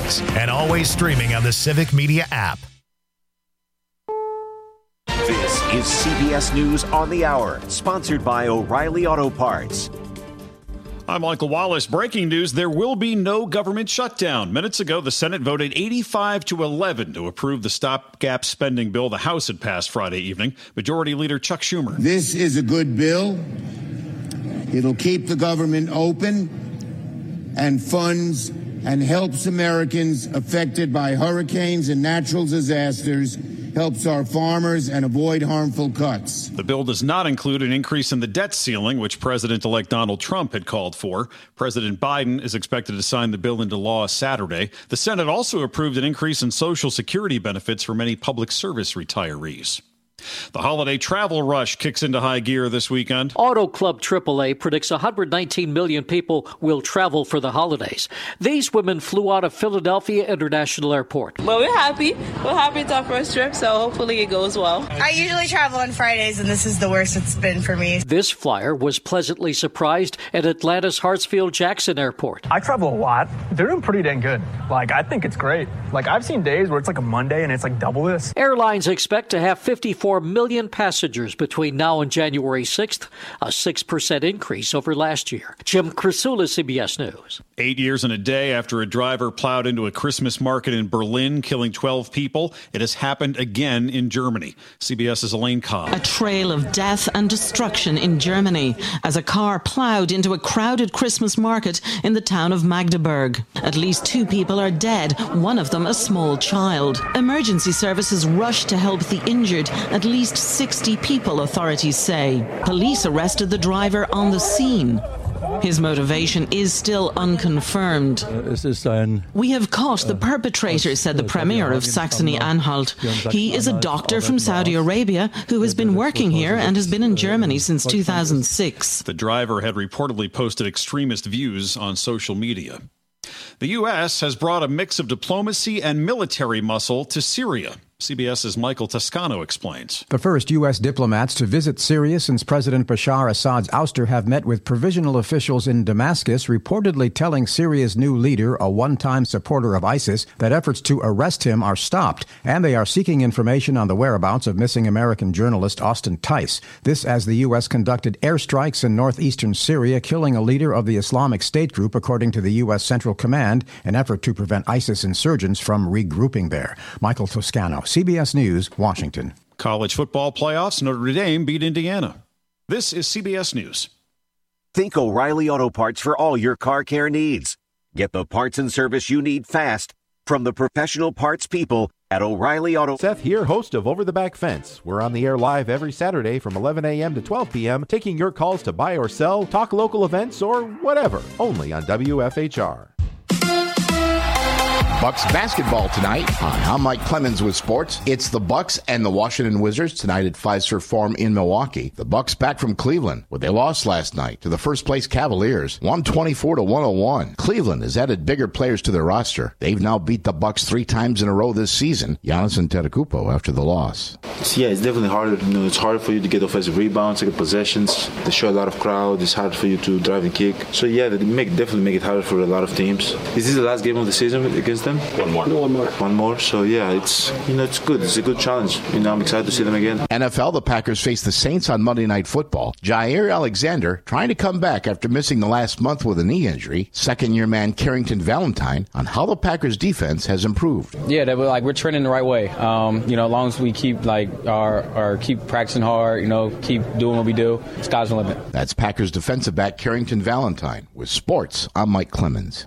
mornings and always streaming on the Civic Media app. This is CBS News on the Hour, sponsored by O'Reilly Auto Parts. I'm Michael Wallace. Breaking news, there will be no government shutdown. Minutes ago, the Senate voted 85-11 to approve the stopgap spending bill the House had passed Friday evening. Majority Leader Chuck Schumer. This is a good bill. It'll keep the government open and funds and helps Americans affected by hurricanes and natural disasters, helps our farmers, and avoid harmful cuts. The bill does not include an increase in the debt ceiling, which President-elect Donald Trump had called for. President Biden is expected to sign the bill into law Saturday. The Senate also approved an increase in Social Security benefits for many public service retirees. The holiday travel rush kicks into high gear this weekend. Auto Club AAA predicts 119 million people will travel for the holidays. These women flew out of Philadelphia International Airport. Well, we're happy. We're happy it's our first trip, so hopefully it goes well. I usually travel on Fridays, and this is the worst it's been for me. This flyer was pleasantly surprised at Atlanta's Hartsfield-Jackson Airport. I travel a lot. They're doing pretty dang good. I think it's great. I've seen days where it's like a Monday and it's like double this. Airlines expect to have 54 million passengers between now and January 6th, a 6% increase over last year. Jim Krasula, CBS News. 8 years and a day after a driver plowed into a Christmas market in Berlin, killing 12 people, it has happened again in Germany. CBS's Elaine Cobb. A trail of death and destruction in Germany as a car plowed into a crowded Christmas market in the town of Magdeburg. At least 2 people are dead, one of them a small child. Emergency services rushed to help the injured. At least 60 people, authorities say. Police arrested the driver on the scene. His motivation is still unconfirmed. We have caught the perpetrator, said the Premier of Saxony-Anhalt. He is a doctor from Saudi Arabia who has been working here and has been in Germany since 2006. The driver had reportedly posted extremist views on social media. The U.S. has brought a mix of diplomacy and military muscle to Syria. CBS's Michael Toscano explains. The first U.S. diplomats to visit Syria since President Bashar Assad's ouster have met with provisional officials in Damascus, reportedly telling Syria's new leader, a one-time supporter of ISIS, that efforts to arrest him are stopped, and they are seeking information on the whereabouts of missing American journalist Austin Tice. This as the U.S. conducted airstrikes in northeastern Syria, killing a leader of the Islamic State group, according to the U.S. Central Command, an effort to prevent ISIS insurgents from regrouping there. Michael Toscano, CBS News, Washington. College football playoffs, Notre Dame beat Indiana. This is CBS News. Think O'Reilly Auto Parts for all your car care needs. Get the parts and service you need fast from the professional parts people at O'Reilly Auto. Seth here, host of Over the Back Fence. We're on the air live every Saturday from 11 a.m. to 12 p.m., taking your calls to buy or sell, talk local events, or whatever, only on WFHR. Bucks basketball tonight on I'm Mike Clemens with sports. It's the Bucks and the Washington Wizards tonight at Fiserv Forum in Milwaukee. The Bucks back from Cleveland, where they lost last night to the first-place Cavaliers, 124-101. Cleveland has added bigger players to their roster. They've now beat the Bucks 3 times in a row this season. Giannis Antetokounmpo after the loss. Yeah, it's definitely harder. It's harder for you to get offensive rebounds, to get possessions. They show a lot of crowd. It's hard for you to drive and kick. So yeah, they definitely make it harder for a lot of teams. Is this the last game of the season against them? One more. So yeah, it's good. It's a good challenge. I'm excited to see them again. NFL, the Packers face the Saints on Monday Night Football. Jair Alexander trying to come back after missing the last month with a knee injury. Second-year man Carrington Valentine on how the Packers defense has improved. Yeah, we're trending the right way. As long as we keep keep practicing hard, keep doing what we do, sky's the limit. That's Packers defensive back Carrington Valentine. With sports, I'm Mike Clemens.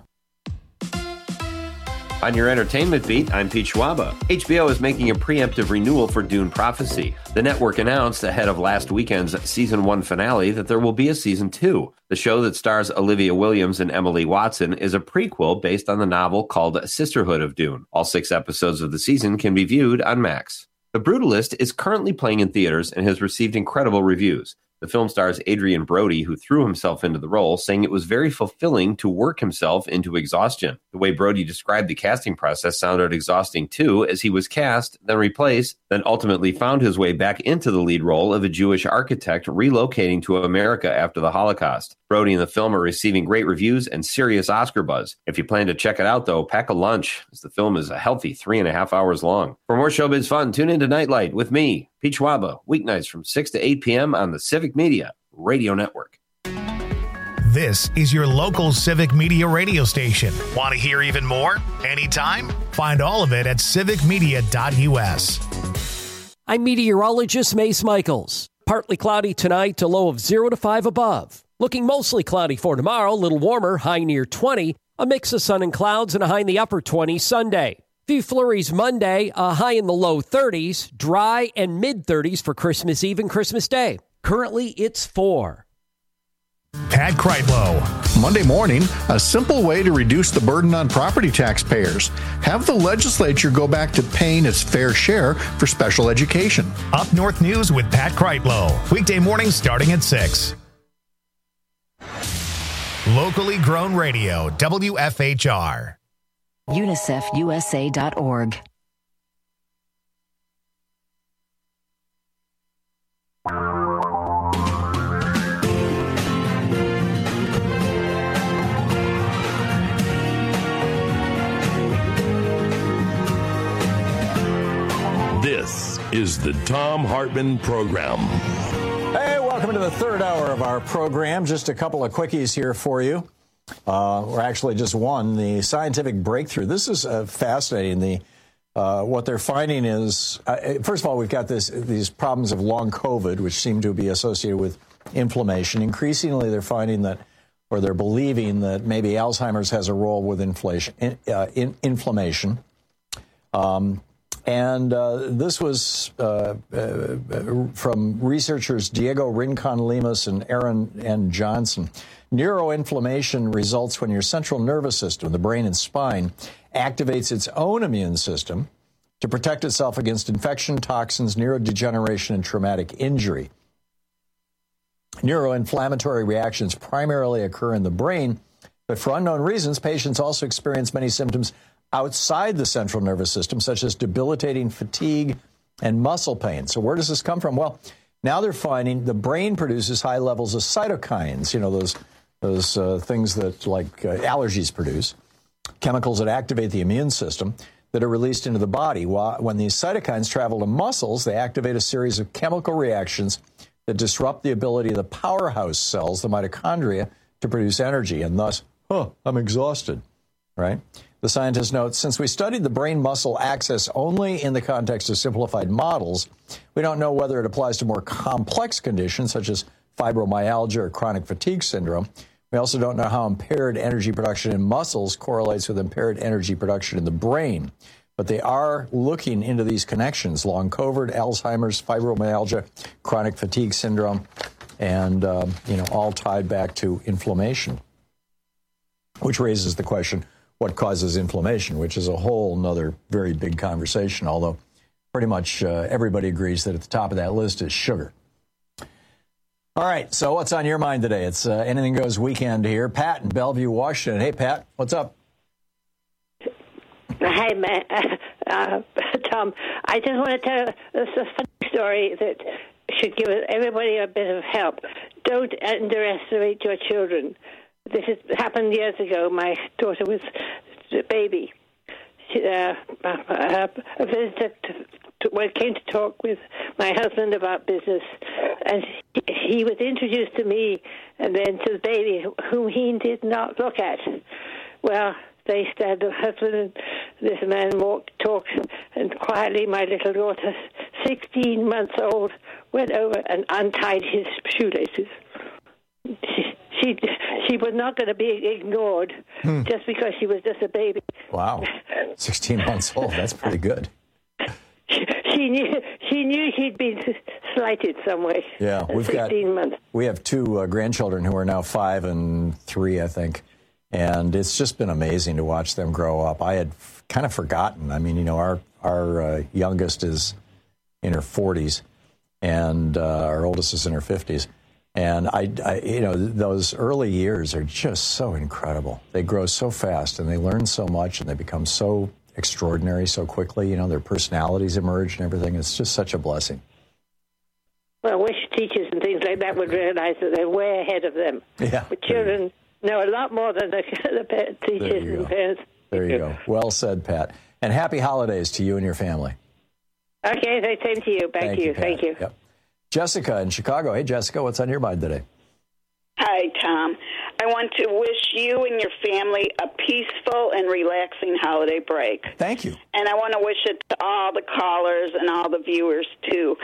On your entertainment beat, I'm Pete Schwaba. HBO is making a preemptive renewal for Dune Prophecy. The network announced ahead of last weekend's Season 1 finale that there will be a Season 2. The show that stars Olivia Williams and Emily Watson is a prequel based on the novel called Sisterhood of Dune. All 6 episodes of the season can be viewed on Max. The Brutalist is currently playing in theaters and has received incredible reviews. The film stars Adrian Brody, who threw himself into the role, saying it was very fulfilling to work himself into exhaustion. The way Brody described the casting process sounded exhausting too, as he was cast, then replaced, then ultimately found his way back into the lead role of a Jewish architect relocating to America after the Holocaust. Brody and the film are receiving great reviews and serious Oscar buzz. If you plan to check it out, though, pack a lunch, as the film is a healthy 3.5 hours long. For more showbiz fun, tune into Nightlight with me, Pete Schwaba, weeknights from 6 to 8 p.m. on the Civic Media Radio Network. This is your local Civic Media radio station. Want to hear even more? Anytime? Find all of it at civicmedia.us. I'm meteorologist Mace Michaels. Partly cloudy tonight, a low of 0 to 5 above. Looking mostly cloudy for tomorrow, a little warmer, high near 20. A mix of sun and clouds and a high in the upper 20s Sunday. Few flurries Monday, a high in the low 30s, dry and mid-30s for Christmas Eve and Christmas Day. Currently, it's 4. Pat Kreitlow. Monday morning, a simple way to reduce the burden on property taxpayers. Have the legislature go back to paying its fair share for special education. Up North News with Pat Kreitlow. Weekday mornings starting at 6. Locally grown radio, WFHR. UNICEFUSA.org. This is the Thom Hartmann Program. Hey, welcome to the third hour of our program. Just a couple of quickies here for you. Or actually just one, the scientific breakthrough. This is fascinating. What they're finding is, first of all, we've got these problems of long COVID, which seem to be associated with inflammation. Increasingly, they're finding that, or they're believing that maybe Alzheimer's has a role with inflammation. This was from researchers Diego Rincon-Lemus and Aaron N. Johnson. Neuroinflammation results when your central nervous system, the brain and spine, activates its own immune system to protect itself against infection, toxins, neurodegeneration, and traumatic injury. Neuroinflammatory reactions primarily occur in the brain, but for unknown reasons, patients also experience many symptoms outside the central nervous system, such as debilitating fatigue and muscle pain. So where does this come from? Well, now they're finding the brain produces high levels of cytokines, those things that like allergies produce, chemicals that activate the immune system that are released into the body. When these cytokines travel to muscles, they activate a series of chemical reactions that disrupt the ability of the powerhouse cells, the mitochondria, to produce energy, and thus, I'm exhausted, right? The scientists note, since we studied the brain-muscle axis only in the context of simplified models, we don't know whether it applies to more complex conditions such as fibromyalgia or chronic fatigue syndrome. We also don't know how impaired energy production in muscles correlates with impaired energy production in the brain. But they are looking into these connections: long COVID, Alzheimer's, fibromyalgia, chronic fatigue syndrome, and all tied back to inflammation, which raises the question, what causes inflammation, which is a whole nother very big conversation, although pretty much everybody agrees that at the top of that list is sugar. All right, so what's on your mind today? It's Anything Goes weekend here. Pat in Bellevue, Washington. Hey, Pat, what's up? Hi, Tom. I just want to tell a funny story that should give everybody a bit of help. Don't underestimate your children. This has happened years ago. My daughter was a baby. A visitor came to talk with my husband about business, and he was introduced to me and then to the baby, whom he did not look at. Well, they stand, the husband and this man talked, and quietly my little daughter, 16 months old, went over and untied his shoelaces. She was not going to be ignored just because she was just a baby. Wow, 16 months old. That's pretty good. She knew she'd been slighted some way. Yeah, we have two grandchildren who are now 5 and 3, I think, and it's just been amazing to watch them grow up. I had kind of forgotten. I mean, our youngest is in her 40s, and our oldest is in her 50s. And those early years are just so incredible. They grow so fast, and they learn so much, and they become so extraordinary so quickly. Their personalities emerge and everything. It's just such a blessing. Well, I wish teachers and things like that would realize that they're way ahead of them. Yeah. But children know a lot more than the teachers and parents. There you go. Well said, Pat. And happy holidays to you and your family. Okay, same to you. Thank you. Thank you. Yep. Jessica in Chicago. Hey, Jessica, what's on your mind today? Hi, Tom. I want to wish you and your family a peaceful and relaxing holiday break. Thank you. And I want to wish it to all the callers and all the viewers, too.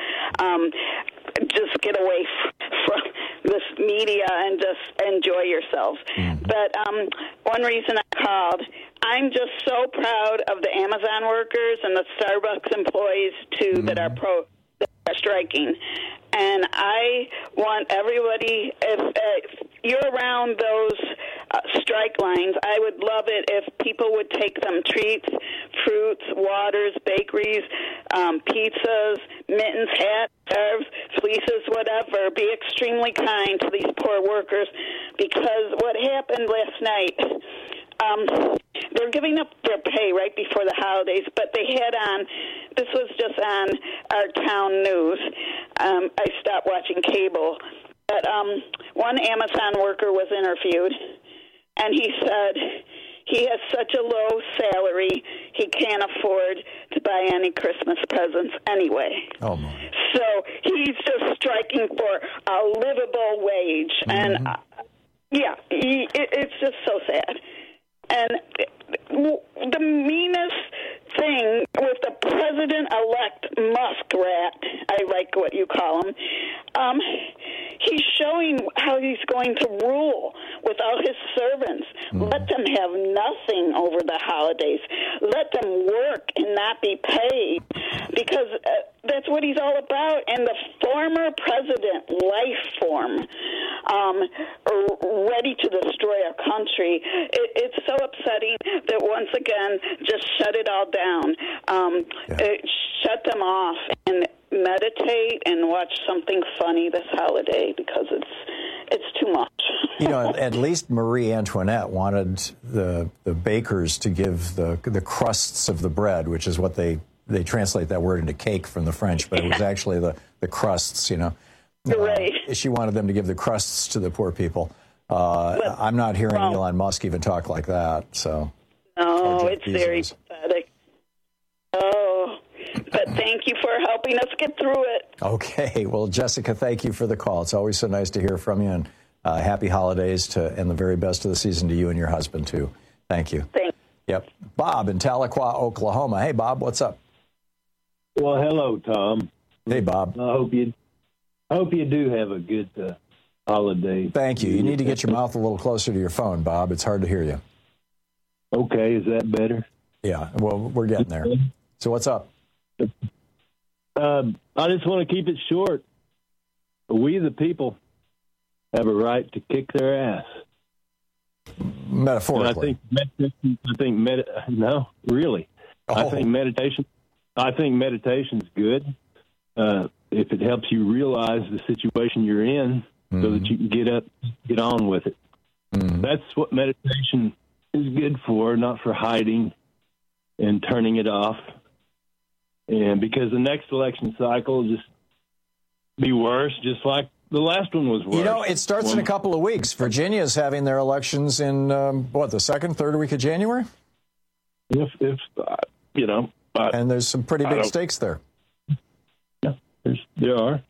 Just get away from this media and just enjoy yourselves. Mm-hmm. But one reason I called, I'm just so proud of the Amazon workers and the Starbucks employees, too, that are striking. And I want everybody, if you're around those strike lines, I would love it if people would take them treats, fruits, waters, bakeries, pizzas, mittens, hats, scarves, fleeces, whatever. Be extremely kind to these poor workers, because what happened last night, they're giving up their pay right before the holidays, but they had on, this was just on our town news. I stopped watching cable. But one Amazon worker was interviewed, and he said he has such a low salary, he can't afford to buy any Christmas presents anyway. Oh, my. So he's just striking for a livable wage. Mm-hmm. And, it's just so sad. And the meanest thing with the president-elect muskrat, I like what you call him, he's showing how he's going to rule without his servants. Let them have nothing over the holidays. Let them work and not be paid, because that's what he's all about. And the former president, life form, ready to destroy our country. It's so upsetting that once again, just shut it all down. Shut them off and meditate and watch something funny this holiday, because it's too much. At least Marie Antoinette wanted the bakers to give the crusts of the bread, which is what they translate that word into cake from the French, but it was actually the crusts, Right. She wanted them to give the crusts to the poor people. I'm not hearing Elon Musk even talk like that. So. No, it's very pathetic. Oh, but thank you for helping us get through it. Okay. Well, Jessica, thank you for the call. It's always so nice to hear from you, and happy holidays and the very best of the season to you and your husband, too. Thank you. Thanks. Yep. Bob in Tahlequah, Oklahoma. Hey, Bob, what's up? Well, hello, Tom. Hey, Bob. I hope you do have a good holiday. Thank you. You need to get your mouth a little closer to your phone, Bob. It's hard to hear you. Okay, is that better? Yeah, well, we're getting there. So what's up? I just want to keep it short. We, the people, have a right to kick their ass. Metaphorically. No, really. Oh. I think meditation's good. If it helps you realize the situation you're in, so that you can get on with it. Mm-hmm. That's what meditation is good for, not for hiding and turning it off. And because the next election cycle will just be worse, just like the last one was worse. It starts in a couple of weeks. Virginia's having their elections in, the second, third week of January? And there's some pretty big stakes there. Yeah, there are.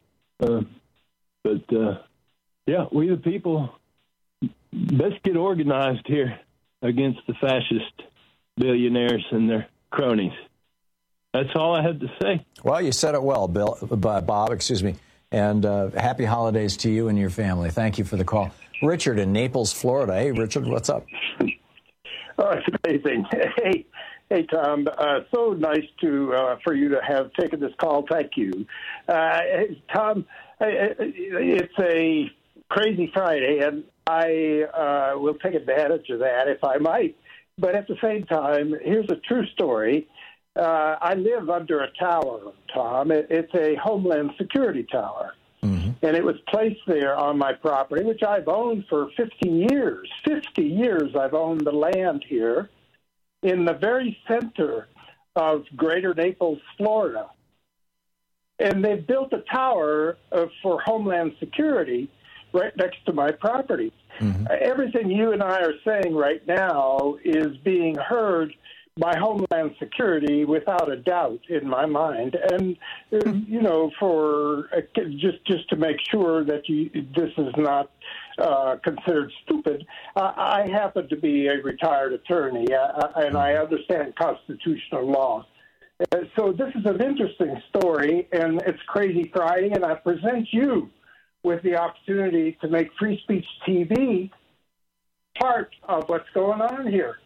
We the people, let's get organized here against the fascist billionaires and their cronies. That's all I had to say. Well, you said it well, Bob, excuse me. And happy holidays to you and your family. Thank you for the call. Richard in Naples, Florida. Hey, Richard, what's up? Oh, it's amazing. Hey, Tom. So nice for you to have taken this call. Thank you. Tom, it's a crazy Friday, and I will take advantage of that if I might. But at the same time, here's a true story. I live under a tower, Tom. It's a Homeland Security tower. Mm-hmm. and it was placed there on my property, which I've owned for 50 years. 50 years I've owned the land here in the very center of Greater Naples, Florida. And they've built a tower for Homeland Security right next to my property. Everything you and I are saying right now is being heard by Homeland Security without a doubt in my mind. And, you know, for just to make sure that this is not considered stupid, I happen to be a retired attorney, and I understand constitutional law. So this is an interesting story, and it's Crazy Friday, and I present you with the opportunity to make Free Speech TV part of what's going on here.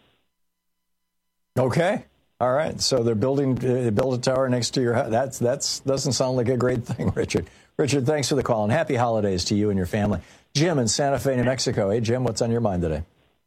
Okay. All right. So they're built a tower next to your house. That doesn't sound like a great thing, Richard. Richard, thanks for the call, and happy holidays to you and your family. Jim in Santa Fe, New Mexico. Hey, Jim, what's on your mind today?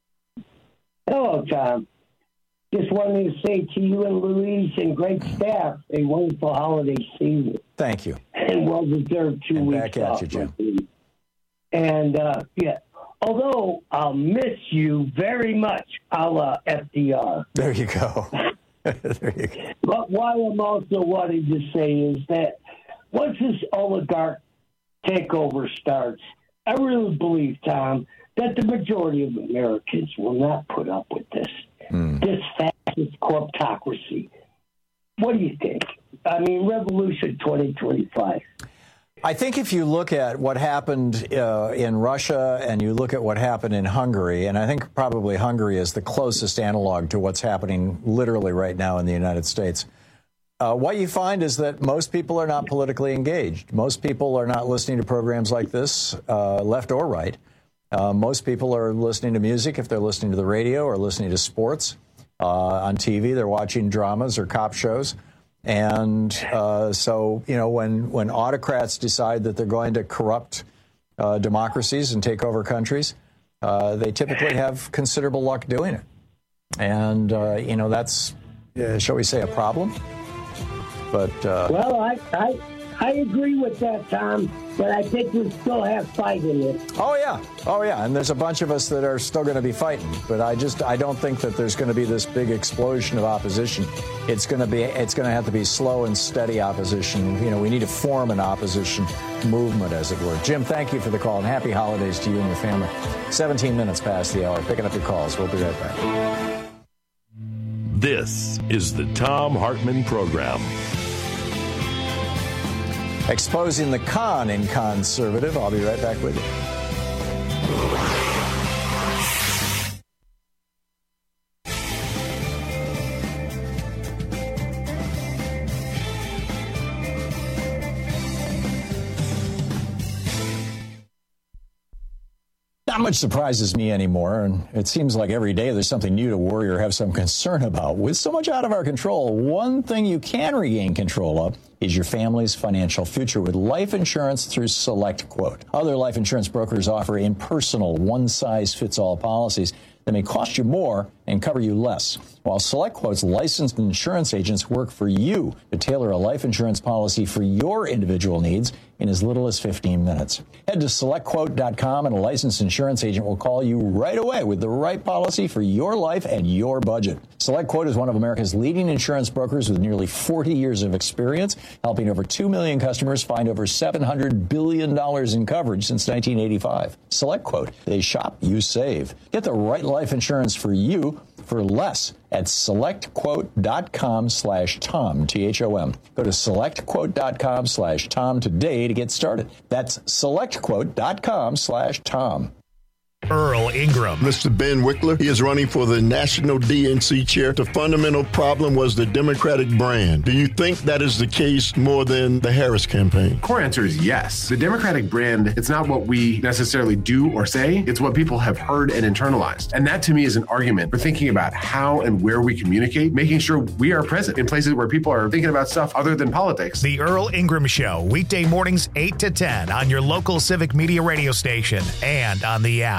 Hello, Tom. Just wanted to say to you and Louise and great staff, a wonderful holiday season. Thank you. And well-deserved 2 weeks back at off. you, Jim. And, although I'll miss you very much, a la FDR. There you go. There you go. But what I'm also wanting to say is that once this oligarch takeover starts, I really believe, Tom, that the majority of Americans will not put up with this. This fascist corptocracy. What do you think? I mean, Revolution 2025. I think if you look at what happened in Russia and you look at what happened in Hungary, and I think probably Hungary is the closest analog to what's happening literally right now in the United States, what you find is that most people are not politically engaged. Most people are not listening to programs like this, left or right. Most people are listening to music if they're listening to the radio or listening to sports. On TV, they're watching dramas or cop shows. And so, you know, when autocrats decide that they're going to corrupt democracies and take over countries, they typically have considerable luck doing it. And, you know, that's, shall we say, a problem. But well, I agree with that, Tom, but I think we still have fight in it. Oh, yeah. And there's a bunch of us that are still going to be fighting. But I don't think that there's going to be this big explosion of opposition. It's going to have to be slow and steady opposition. You know, we need to form an opposition movement, as it were. Jim, thank you for the call, and happy holidays to you and your family. 17 minutes past the hour. Picking up your calls. We'll be right back. This is the Thom Hartmann Program. Exposing the con in conservative. I'll be right back with you. Not much surprises me anymore, and it seems like every day there's something new to worry or have some concern about. With so much out of our control, one thing you can regain control of is your family's financial future with life insurance through SelectQuote. Other life insurance brokers offer impersonal, one-size-fits-all policies that may cost you more and cover you less, while SelectQuote's licensed insurance agents work for you to tailor a life insurance policy for your individual needs in as little as 15 minutes. Head to SelectQuote.com and a licensed insurance agent will call you right away with the right policy for your life and your budget. SelectQuote is one of America's leading insurance brokers with nearly 40 years of experience, helping over 2 million customers find over $700 billion in coverage since 1985. SelectQuote. They shop, you save. Get the right life insurance for you for less at SelectQuote.com/Tom, T-H-O-M. Go to SelectQuote.com/Tom today to get started. That's SelectQuote.com/Tom. Earl Ingram. Mr. Ben Wickler, he is running for the national DNC chair. The fundamental problem was the Democratic brand. Do you think that is the case more than the Harris campaign? Core answer is yes. The Democratic brand, it's not what we necessarily do or say, it's what people have heard and internalized. And that to me is an argument for thinking about how and where we communicate, making sure we are present in places where people are thinking about stuff other than politics. The Earl Ingram Show, weekday mornings 8 to 10 on your local Civic Media radio station and on the app.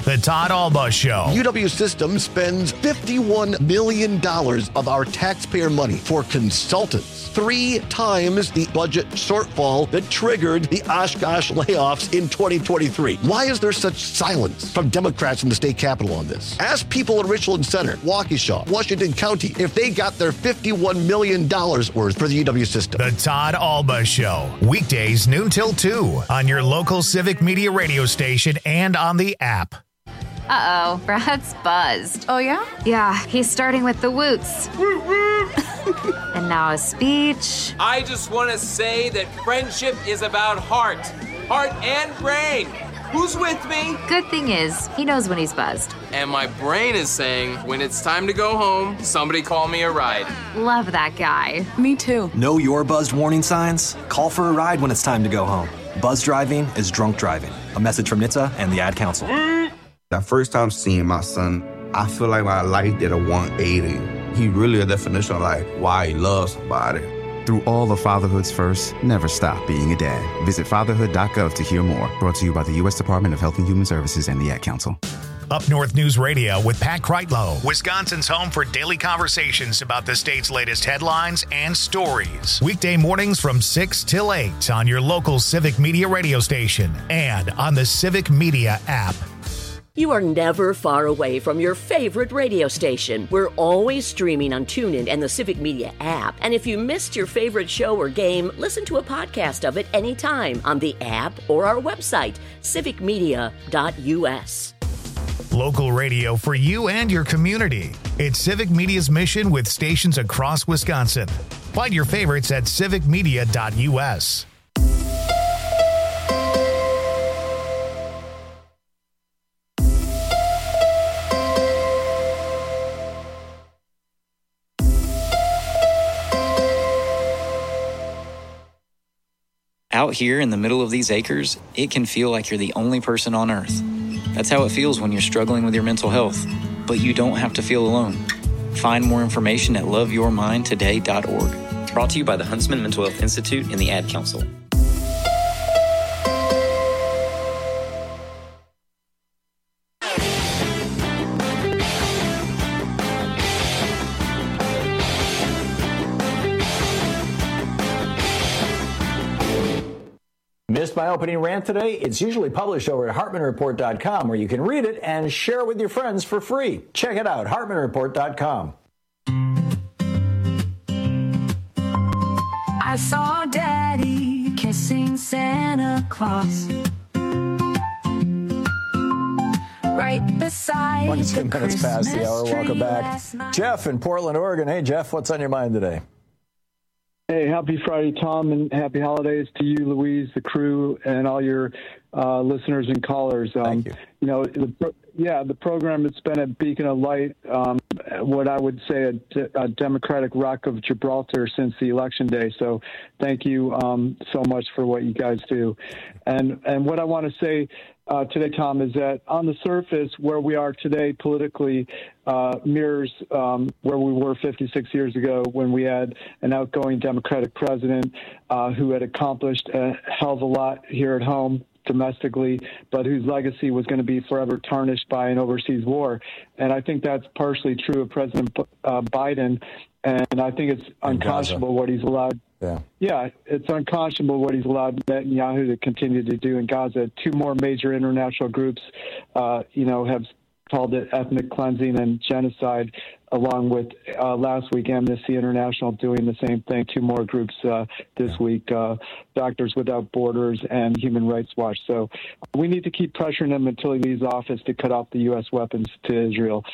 The Todd Alba Show. UW System spends $51 million of our taxpayer money for consultants, 3 times the budget shortfall that triggered the Oshkosh layoffs in 2023. Why is there such silence from Democrats in the state capitol on this? Ask people in Richland Center, Waukesha, Washington County if they got their $51 million worth for the UW System. The Todd Alba Show. Weekdays noon till 2 on your local Civic Media radio station and on the app. Uh-oh, Brad's buzzed. Oh, yeah? Yeah, he's starting with the woots. And now a speech. I just want to say that friendship is about heart and brain. Who's with me? Good thing is, he knows when he's buzzed. And my brain is saying, when it's time to go home, somebody call me a ride. Love that guy. Me too. Know your buzzed warning signs? Call for a ride when it's time to go home. Buzz driving is drunk driving. A message from NHTSA and the Ad Council. That first time seeing my son, I feel like my life did a 180. He really a definition of like why he loves somebody. Through all of fatherhood's first, never stop being a dad. Visit fatherhood.gov to hear more. Brought to you by the U.S. Department of Health and Human Services and the Ad Council. Up North News Radio with Pat Kreitlow, Wisconsin's home for daily conversations about the state's latest headlines and stories. Weekday mornings from 6 till 8 on your local Civic Media radio station and on the Civic Media app. You are never far away from your favorite radio station. We're always streaming on TuneIn and the Civic Media app. And if you missed your favorite show or game, listen to a podcast of it anytime on the app or our website, civicmedia.us. Local radio for you and your community. It's Civic Media's mission with stations across Wisconsin. Find your favorites at civicmedia.us. Out here in the middle of these acres, it can feel like you're the only person on earth. That's how it feels when you're struggling with your mental health. But you don't have to feel alone. Find more information at loveyourmindtoday.org. Brought to you by the Huntsman Mental Health Institute and the Ad Council. Missed my opening rant today? It's usually published over at HartmanReport.com, where you can read it and share it with your friends for free. Check it out, HartmanReport.com. I saw Daddy kissing Santa Claus right beside 22 minutes past the hour. Welcome back. Jeff in Portland, Oregon. Hey, Jeff, what's on your mind today? Hey, happy Friday, Tom, and happy holidays to you, Louise, the crew, and all your listeners and callers. Thank you. You know, the program has been a beacon of light, what I would say a Democratic Rock of Gibraltar since the election day. So thank you so much for what you guys do. And what I want to say today, Tom, is that on the surface, where we are today politically mirrors where we were 56 years ago when we had an outgoing Democratic president who had accomplished a hell of a lot here at home domestically, but whose legacy was going to be forever tarnished by an overseas war. And I think that's partially true of President Biden. And I think it's unconscionable what he's allowed. Yeah, it's unconscionable what he's allowed Netanyahu to continue to do in Gaza. 2 more major international groups, have called it ethnic cleansing and genocide, along with last week Amnesty International doing the same thing. 2 more groups this week, Doctors Without Borders and Human Rights Watch. So we need to keep pressuring him until he leaves office to cut off the U.S. weapons to Israel.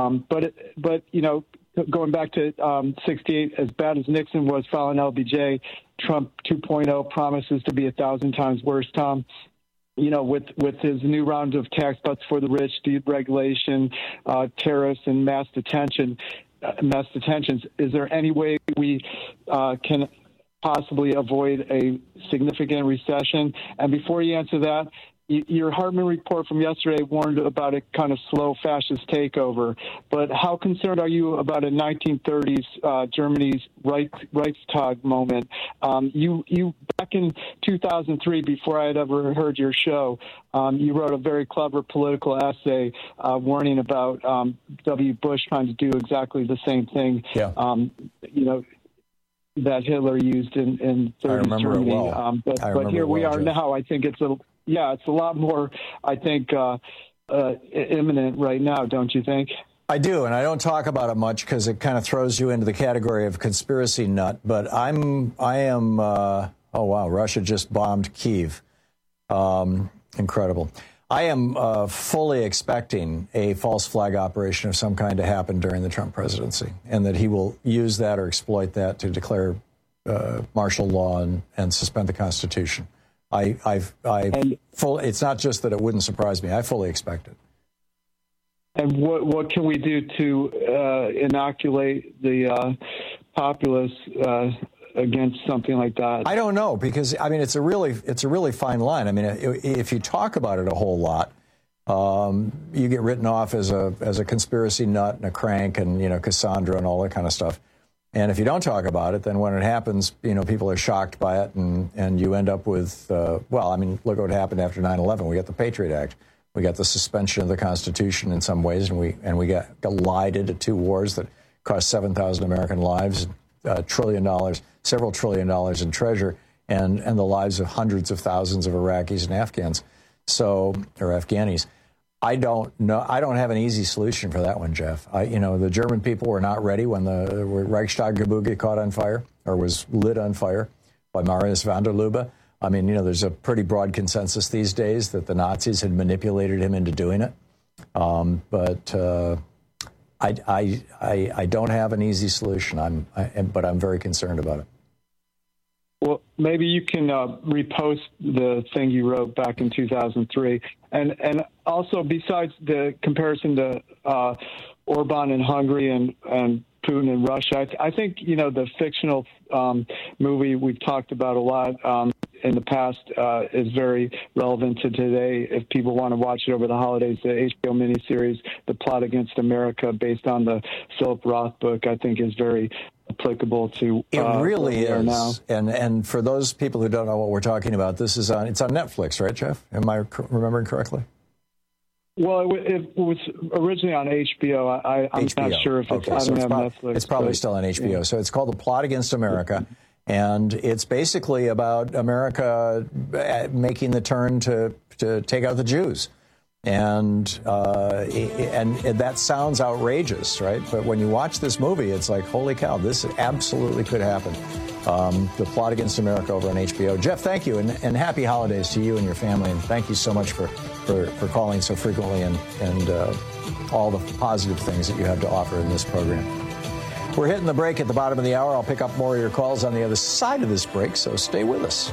Going back to 68, as bad as Nixon was filing LBJ, Trump 2.0 promises to be 1,000 times worse, Tom. You know, with his new round of tax cuts for the rich, deregulation, tariffs, and mass detentions, is there any way we can possibly avoid a significant recession? And before you answer that, your Hartmann report from yesterday warned about a kind of slow fascist takeover, but how concerned are you about a 1930s Germany's Reichstag moment? You back in 2003, before I had ever heard your show, you wrote a very clever political essay warning about W. Bush trying to do exactly the same thing. Yeah. That Hitler used in 30s Germany. Well. But here we are now. I think it's a lot more, I think, imminent right now, don't you think? I do, and I don't talk about it much because it kind of throws you into the category of conspiracy nut. But I am. Oh wow, Russia just bombed Kyiv. Incredible. I am fully expecting a false flag operation of some kind to happen during the Trump presidency, and that he will use that or exploit that to declare martial law and suspend the Constitution. It's not just that it wouldn't surprise me. I fully expect it. And what can we do to inoculate the populace against something like that? I don't know, because I mean it's a really fine line. I mean, if you talk about it a whole lot, you get written off as a conspiracy nut and a crank and Cassandra and all that kind of stuff. And if you don't talk about it, then when it happens, people are shocked by it, and you end up with look what happened after 9/11. We got the Patriot Act. We got the suspension of the Constitution in some ways, and we got lied into two wars that cost 7,000 American lives, $1 trillion, several $1 trillion in treasure, and the lives of hundreds of thousands of Iraqis and Afghans, or Afghanis. I don't know. I don't have an easy solution for that one, Jeff. The German people were not ready when the Reichstag-Gebäude caught on fire or was lit on fire by Marius van der Lubbe. I mean, there's a pretty broad consensus these days that the Nazis had manipulated him into doing it. But I don't have an easy solution. But I'm very concerned about it. Well, maybe you can repost the thing you wrote back in 2003. And also, besides the comparison to Orban in Hungary and Putin in Russia, I think, the fictional movie we've talked about a lot in the past is very relevant to today. If people want to watch it over the holidays, the HBO miniseries, The Plot Against America, based on the Philip Roth book, I think is very applicable to it really is now. And for those people who don't know what we're talking about, it's on Netflix, right, Jeff? Am I remembering correctly? Well, it was originally on HBO. I'm HBO. not sure if it's. I don't have Netflix. It's probably still on HBO. Yeah. So it's called The Plot Against America, and it's basically about America making the turn to take out the Jews. And that sounds outrageous, right? But when you watch this movie, it's like, holy cow, this absolutely could happen. The Plot Against America over on HBO. Jeff, thank you, and happy holidays to you and your family. And thank you so much for calling so frequently and all the positive things that you have to offer in this program. We're hitting the break at the bottom of the hour. I'll pick up more of your calls on the other side of this break, so stay with us.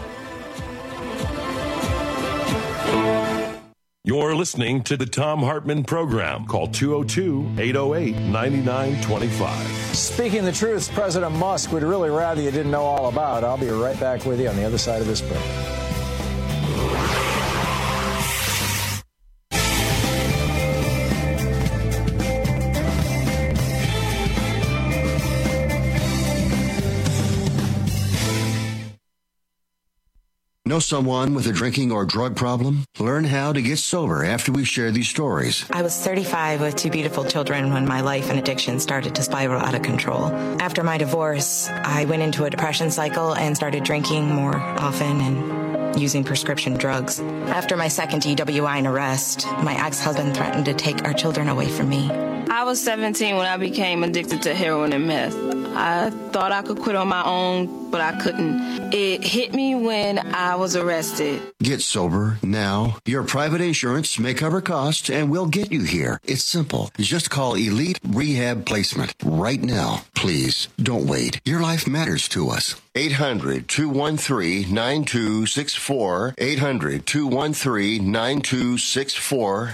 You're listening to the Thom Hartmann Program. Call 202-808-9925. Speaking the truth, President Musk would really rather you didn't know all about. I'll be right back with you on the other side of this break. Know someone with a drinking or drug problem? Learn how to get sober after we share these stories. I was 35 with two beautiful children when my life and addiction started to spiral out of control. After my divorce, I went into a depression cycle and started drinking more often and using prescription drugs. After my second DWI and arrest, my ex-husband threatened to take our children away from me. I was 17 when I became addicted to heroin and meth. I thought I could quit on my own, but I couldn't. It hit me when I was arrested. Get sober now. Your private insurance may cover costs and we'll get you here. It's simple. Just call Elite Rehab Placement right now. Please don't wait. Your life matters to us. 800-213-9264. 800-213-9264.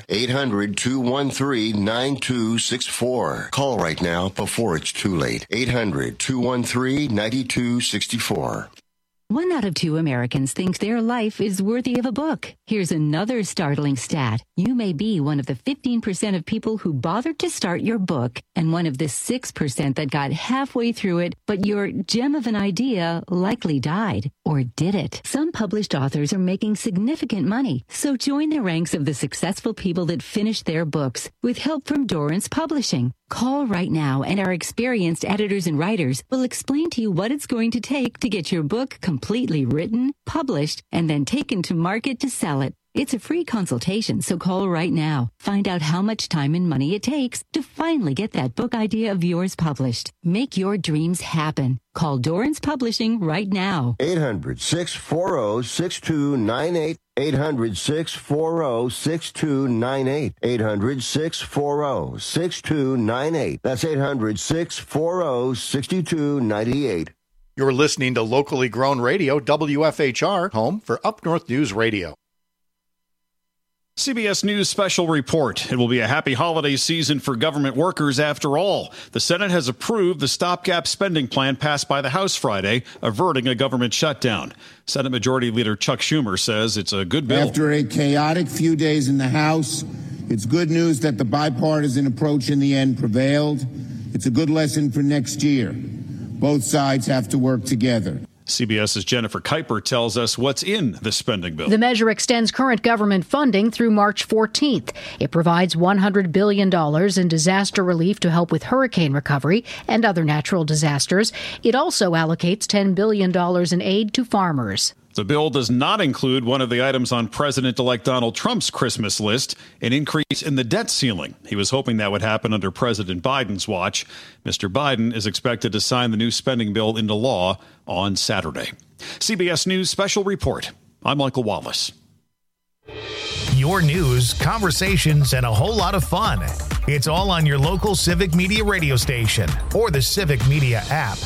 800-213-9264. Call right now before it's too late. 800-213-9264. 1 out of 2 Americans think their life is worthy of a book. Here's another startling stat. You may be one of the 15% of people who bothered to start your book and one of the 6% that got halfway through it, but your gem of an idea likely died. Or did it? Some published authors are making significant money, so join the ranks of the successful people that finished their books with help from Dorrance Publishing. Call right now and our experienced editors and writers will explain to you what it's going to take to get your book completely written, published, and then taken to market to sell it. It's a free consultation, so call right now. Find out how much time and money it takes to finally get that book idea of yours published. Make your dreams happen. Call Dorrance Publishing right now. 800-640-6298. 800-640-6298. 800-640-6298. That's 800-640-6298. You're listening to locally grown radio, WFHR, home for Up North News Radio. CBS News special report. It will be a happy holiday season for government workers after all. The Senate has approved the stopgap spending plan passed by the House Friday, averting a government shutdown. Senate Majority Leader Chuck Schumer says it's a good bill. After a chaotic few days in the House, it's good news that the bipartisan approach in the end prevailed. It's a good lesson for next year. Both sides have to work together. CBS's Jennifer Kuiper tells us what's in the spending bill. The measure extends current government funding through March 14th. It provides $100 billion in disaster relief to help with hurricane recovery and other natural disasters. It also allocates $10 billion in aid to farmers. The bill does not include one of the items on President-elect Donald Trump's Christmas list, an increase in the debt ceiling. He was hoping that would happen under President Biden's watch. Mr. Biden is expected to sign the new spending bill into law on Saturday. CBS News Special Report. I'm Michael Wallace. Your news, conversations, and a whole lot of fun. It's all on your local Civic Media radio station or the Civic Media app.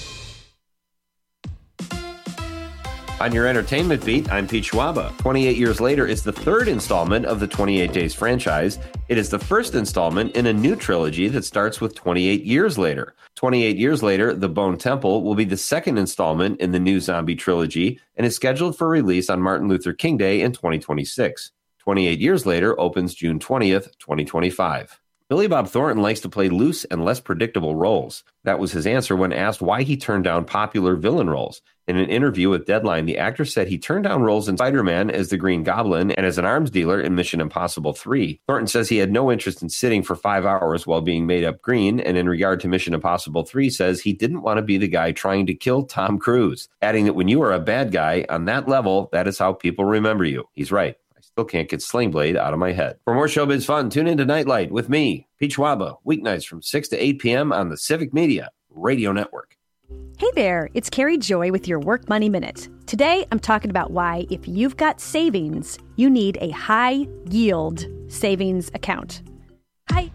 On your entertainment beat, I'm Pete Schwaba. 28 years later is the third installment of the 28 Days franchise. It is the first installment in a new trilogy that starts with 28 years later. 28 years later, The Bone Temple will be the second installment in the new zombie trilogy and is scheduled for release on Martin Luther King Day in 2026. 28 years later opens June 20th, 2025. Billy Bob Thornton likes to play loose and less predictable roles. That was his answer when asked why he turned down popular villain roles. In an interview with Deadline, the actor said he turned down roles in Spider-Man as the Green Goblin and as an arms dealer in Mission Impossible 3. Thornton says he had no interest in sitting for 5 hours while being made up green, and in regard to Mission Impossible 3 says he didn't want to be the guy trying to kill Tom Cruise, adding that when you are a bad guy on that level, that is how people remember you. He's right. Still can't get Sling Blade out of my head. For more showbiz fun, tune into Nightlight with me, Pete Schwaba, weeknights from 6 to 8 p.m. on the Civic Media Radio Network. Hey there, it's Carrie Joy with your Work Money Minute. Today, I'm talking about why, if you've got savings, you need a high-yield savings account. Hi.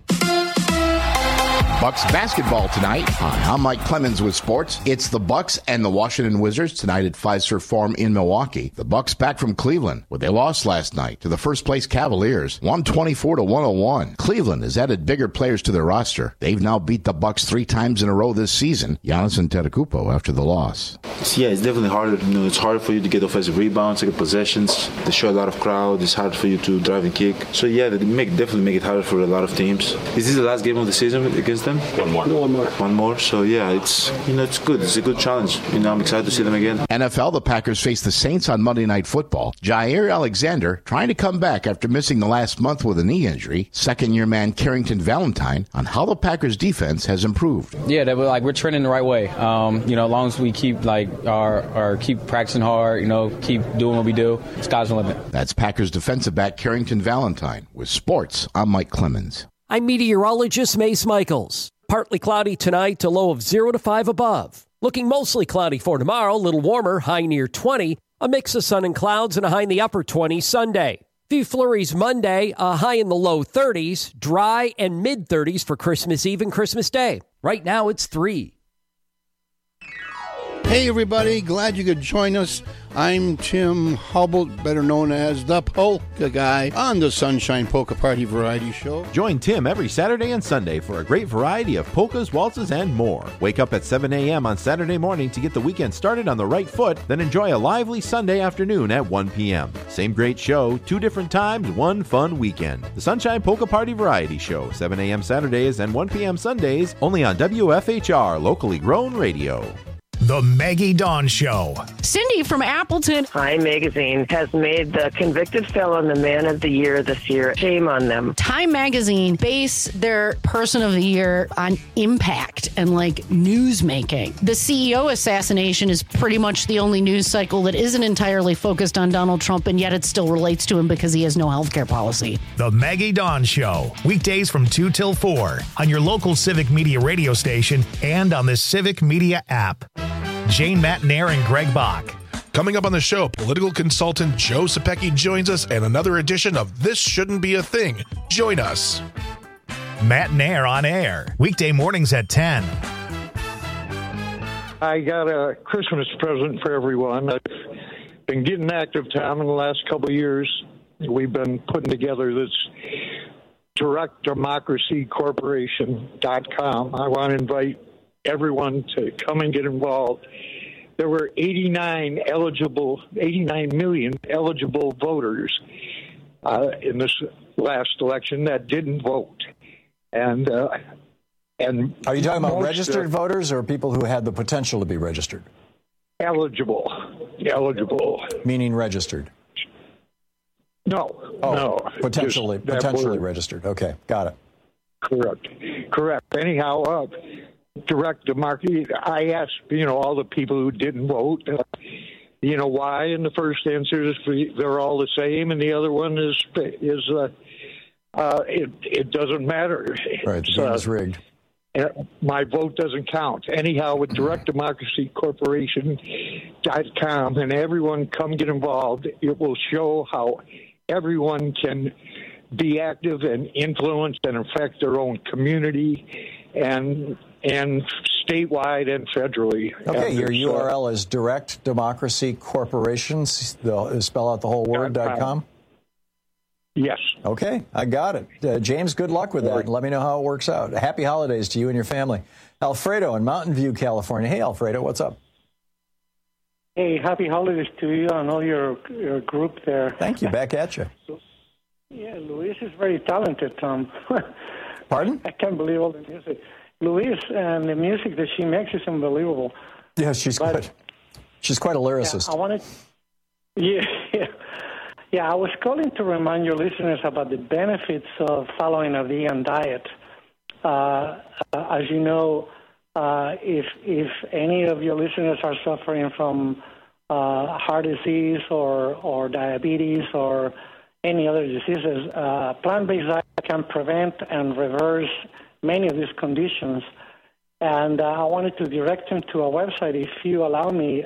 Bucks basketball tonight. Hi, I'm Mike Clemens with sports. It's the Bucks and the Washington Wizards tonight at Fiserv Forum in Milwaukee. The Bucks back from Cleveland, where they lost last night to the first-place Cavaliers, 124-101. Cleveland has added bigger players to their roster. They've now beat the Bucks 3 times in a row this season. Giannis Antetokounmpo after the loss. Yeah, it's definitely harder. It's hard for you to get offensive rebounds, to get possessions. They show a lot of crowd. It's hard for you to drive and kick. So yeah, they definitely make it harder for a lot of teams. Is this the last game of the season against them? One more. So yeah, it's good. It's a good challenge. I'm excited to see them again. NFL, the Packers face the Saints on Monday Night Football. Jair Alexander trying to come back after missing the last month with a knee injury. Second-year man Carrington Valentine on how the Packers defense has improved. Yeah, we're trending the right way. As long as we keep keep practicing hard, keep doing what we do, sky's the limit. That's Packers defensive back Carrington Valentine. With sports, I'm Mike Clemens. I'm meteorologist Mace Michaels. Partly cloudy tonight, a low of 0 to 5 above. Looking mostly cloudy for tomorrow, a little warmer, high near 20. A mix of sun and clouds and a high in the upper 20s Sunday. Few flurries Monday, a high in the low 30s. Dry and mid 30s for Christmas Eve and Christmas Day. Right now it's 3. Hey everybody, glad you could join us. I'm Tim Hubble, better known as the Polka Guy, on the Sunshine Polka Party Variety Show. Join Tim every Saturday and Sunday for a great variety of polkas, waltzes, and more. Wake up at 7 a.m. on Saturday morning to get the weekend started on the right foot, then enjoy a lively Sunday afternoon at 1 p.m. Same great show, 2 different times, 1 fun weekend. The Sunshine Polka Party Variety Show, 7 a.m. Saturdays and 1 p.m. Sundays, only on WFHR, locally grown radio. The Maggie Dawn Show. Cindy from Appleton. Time Magazine has made the convicted felon the man of the year this year. Shame on them. Time Magazine base their person of the year on impact and like news making. The CEO assassination is pretty much the only news cycle that isn't entirely focused on Donald Trump, and yet it still relates to him because he has no health care policy. The Maggie Dawn Show. Weekdays from 2 till 4 on your local Civic Media radio station and on the Civic Media app. Jane Matnair and Greg Bach. Coming up on the show, political consultant Joe Sapecki joins us and another edition of This Shouldn't Be a Thing. Join us. Matnair on air, weekday mornings at 10. I got a Christmas present for everyone. I've been getting active, Tom, in the last couple of years. We've been putting together this DirectDemocracyCorporation.com. I want to invite everyone to come and get involved. There were 89 million eligible voters in this last election that didn't vote. And are you talking about registered voters or people who had the potential to be registered? Eligible. Meaning registered? No. Potentially registered. Okay, got it. Correct. Anyhow, direct democracy. I asked, all the people who didn't vote, why, and the first answer is they're all the same, and the other one is it doesn't matter. Right, the game is rigged. My vote doesn't count. Anyhow, with DirectDemocracyCorporation.com, and everyone come get involved, it will show how everyone can be active and influence and affect their own community and statewide and federally. Okay, your URL is Direct Democracy Corporation, spell out the whole word.com? Yes. Okay, I got it. James, good luck with that. Let me know how it works out. Happy holidays to you and your family. Alfredo in Mountain View, California. Hey, Alfredo, what's up? Hey, happy holidays to you and all your group there. Thank you. Back at you. Yeah, Louise is very talented, Tom. Pardon? I can't believe all the music. Louise and the music that she makes is unbelievable. Yeah, she's good. She's quite a lyricist. Yeah, I was calling to remind your listeners about the benefits of following a vegan diet. As you know, if any of your listeners are suffering from heart disease or diabetes or any other diseases, plant-based diet can prevent and reverse many of these conditions. And I wanted to direct him to a website, if you allow me.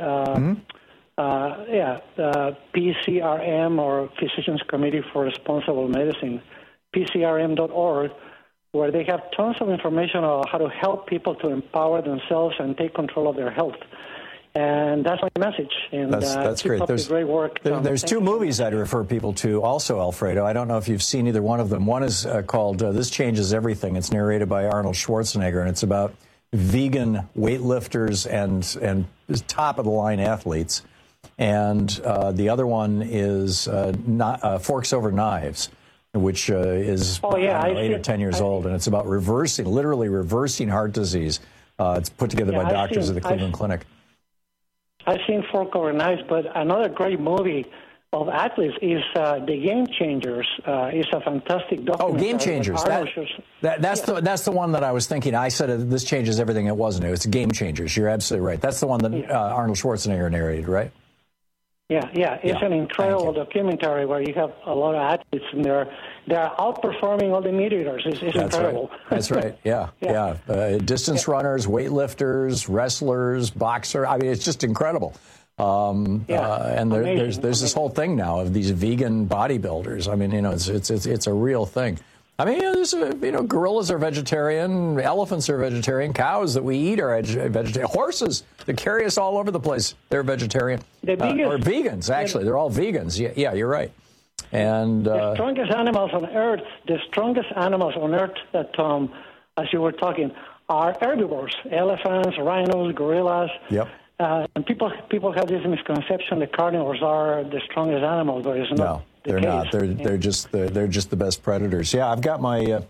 PCRM, or Physicians Committee for Responsible Medicine, PCRM.org, where they have tons of information on how to help people to empower themselves and take control of their health. And that's my message. And that's great. There's great work. There's two movies I'd refer people to also, Alfredo. I don't know if you've seen either one of them. One is called This Changes Everything. It's narrated by Arnold Schwarzenegger, and it's about vegan weightlifters and top-of-the-line athletes. And the other one is Forks Over Knives, which is 8 or 10 years old, and it's about literally reversing heart disease. It's put together by doctors at the Cleveland Clinic. I've seen Fork Over Knives, but another great movie of athletes is The Game Changers. It's a fantastic documentary. Oh, Game Changers. That's the one that I was thinking. I said This Changes Everything. It wasn't. It's Game Changers. You're absolutely right. That's the one that Arnold Schwarzenegger narrated, right? Yeah. It's an incredible documentary where you have a lot of athletes, and they're outperforming all the meat eaters. It's incredible. Right. That's right. Yeah. Distance runners, weightlifters, wrestlers, boxer. I mean, it's just incredible. And there's this whole thing now of these vegan bodybuilders. I mean, it's a real thing. I mean, gorillas are vegetarian, elephants are vegetarian, cows that we eat are vegetarian, horses that carry us all over the place, they're vegetarian. They're vegans. Or vegans, actually. They're all vegans. Yeah, you're right. And the strongest animals on Earth, Tom, as you were talking, are herbivores: elephants, rhinos, gorillas. Yep. And people have this misconception that carnivores are the strongest animals, but it's not. No, they're not. They're just the best predators. Yeah, I've got my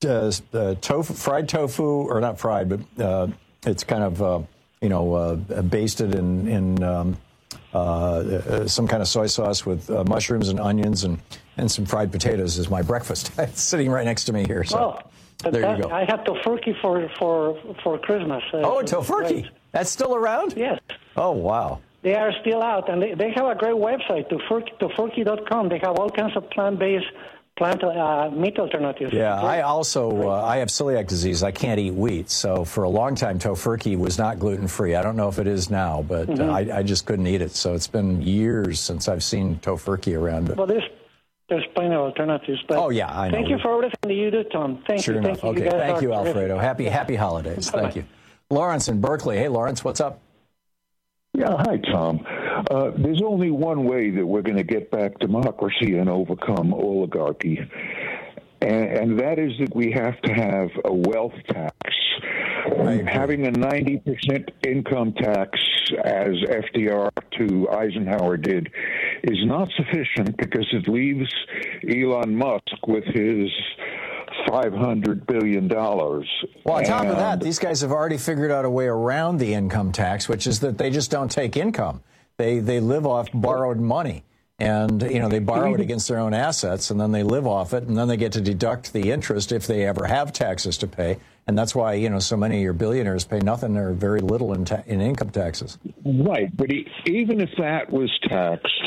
fried tofu, or not fried, but it's kind of basted in some kind of soy sauce with mushrooms and onions and some fried potatoes is my breakfast. It's sitting right next to me here. So there you go. I had tofurkey for Christmas. Tofurkey. Great. That's still around? Yes. Oh, wow. They are still out, and they have a great website, tofurkey.com. They have all kinds of plant-based meat alternatives. Yeah, I also I have celiac disease. I can't eat wheat, so for a long time Tofurkey was not gluten-free. I don't know if it is now, but I just couldn't eat it. So it's been years since I've seen Tofurkey around. Well, there's plenty of alternatives. But oh yeah, I know. Thank you for everything that you do, Tom. Thank you. Enough. Thank you. Okay, thank you, Alfredo. Happy holidays. Thank you. Lawrence in Berkeley. Hey, Lawrence, what's up? Yeah, hi, Tom. There's only one way that we're going to get back democracy and overcome oligarchy, and that is that we have to have a wealth tax. Having a 90% income tax, as FDR to Eisenhower did, is not sufficient because it leaves Elon Musk with his $500 billion. Well, on top of that, these guys have already figured out a way around the income tax, which is that they just don't take income. They live off borrowed money. And, they borrow it against their own assets, and then they live off it, and then they get to deduct the interest if they ever have taxes to pay. And that's why, so many of your billionaires pay nothing or very little in income taxes. Right. But even if that was taxed,